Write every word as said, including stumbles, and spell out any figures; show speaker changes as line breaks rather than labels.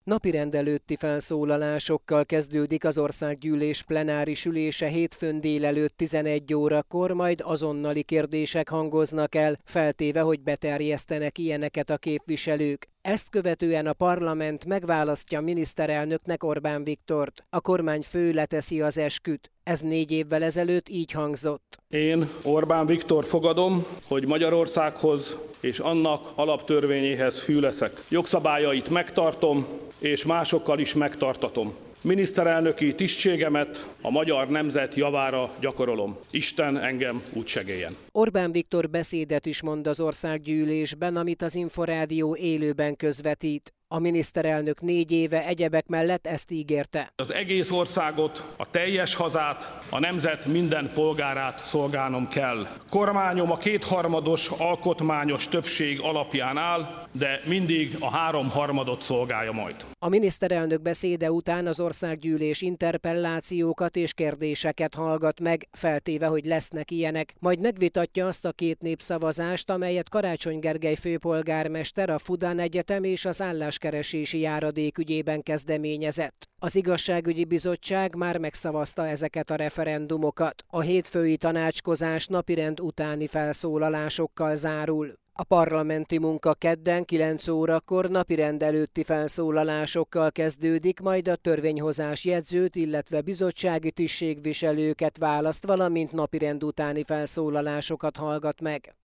Napirend előtti felszólalásokkal kezdődik az országgyűlés plenáris ülése hétfőn délelőtt tizenegy órakor, majd azonnali kérdések hangoznak el, feltéve, hogy beterjesztenek ilyeneket a képviselők. Ezt követően a parlament megválasztja miniszterelnöknek Orbán Viktort. A kormányfő leteszi az esküt. Ez négy évvel ezelőtt így hangzott.
Én, Orbán Viktor fogadom, hogy Magyarországhoz és annak alaptörvényéhez hű leszek. Jogszabályait megtartom, és másokkal is megtartatom. Miniszterelnöki tisztségemet a magyar nemzet javára gyakorolom. Isten engem úgy segéljen.
Orbán Viktor beszédet is mond az országgyűlésben, amit az Inforádió élőben közvetít. A miniszterelnök négy éve egyebek mellett ezt ígérte.
Az egész országot, a teljes hazát, a nemzet minden polgárát szolgálnom kell. Kormányom a kétharmados alkotmányos többség alapján áll, de mindig a háromharmadot szolgálja majd.
A miniszterelnök beszéde után az országgyűlés interpellációkat és kérdéseket hallgat meg, feltéve, hogy lesznek ilyenek, majd megvitatja azt a két népszavazást, amelyet Karácsony Gergely főpolgármester, a Fudan Egyetem és az álláskeresési járadék ügyében kezdeményezett. Az igazságügyi bizottság már megszavazta ezeket a referendumokat. A hétfői tanácskozás napirend utáni felszólalásokkal zárul. A parlamenti munka kedden kilenc órakor napirend előtti felszólalásokkal kezdődik, majd a törvényhozás jegyzőt, illetve bizottsági tisztségviselőket választ, valamint napirend utáni felszólalásokat hallgat meg.